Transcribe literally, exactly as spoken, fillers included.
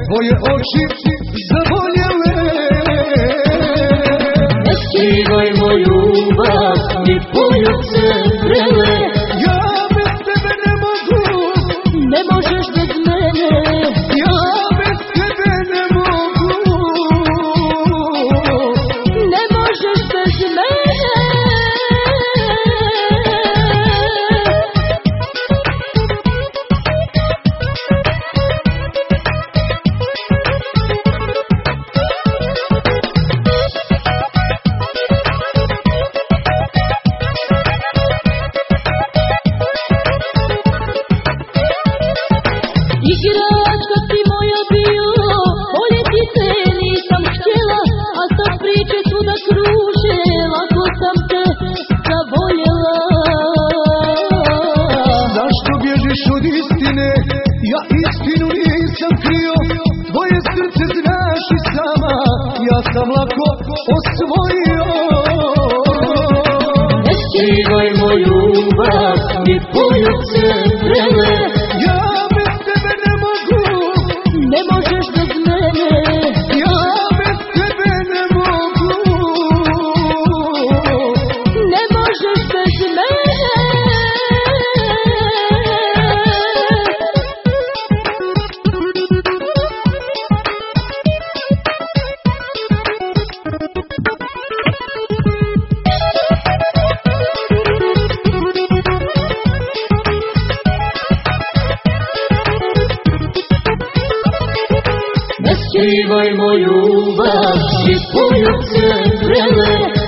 tvoje oči zavoljele. Ne skrivaj moju ljubav, ni poljuce vrele. Ja bez tebe ne mogu, ne možeš bez mene. ja bez tebe ne mogu, ne možeš bez mene. Igračka si moja bio, voljeti te nisam htjela, a sad priče svuda kruže, lako sam te zavoljela. zašto bježiš od istine, ja istinu nisam krio, tvoje srce znaš i sama, ja sam lako osvojio. Ne skrivaj moju ljubav, ni poljuce vrele. Ja bez tebe ne mogu, ne možeš bez mene. ja bez tebe ne mogu, ne možeš bez mene. Ne skrivaj moju ljubav, ni poljuce vrele.